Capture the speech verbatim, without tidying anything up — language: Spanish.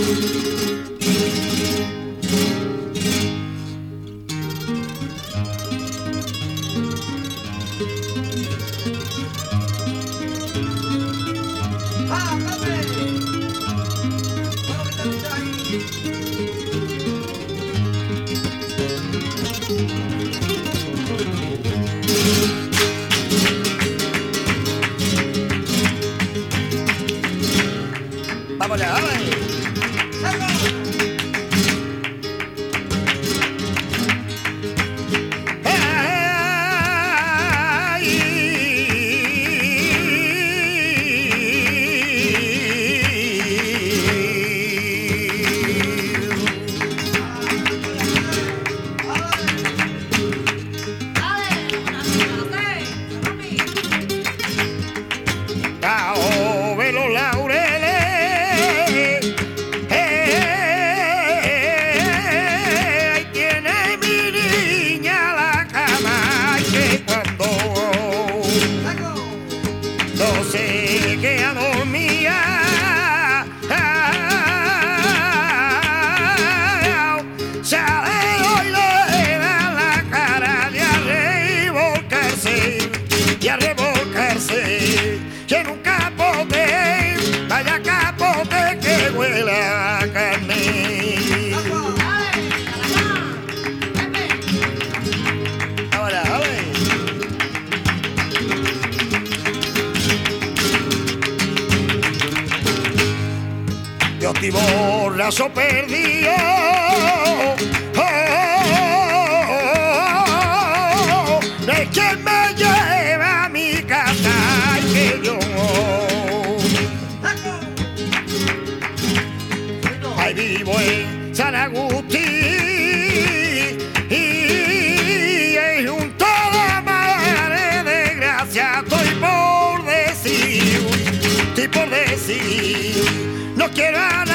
Vamos allá, vamos. Los laureles, eh, ahí tiene mi niña la cama, y que cuando no se queda dormida, sale hoy le da la cara de a revolcarse, y a revolcarse, y en un capote. Vaya capote que huele a carne. Ahora, a ver. Yo estoy borracho perdido. Oh, oh, oh, es quien me lleva a mi casa y que yo. Ahí vivo en San Agustín y, y junto a la madre de gracia estoy por decir, estoy por decir, no quiero a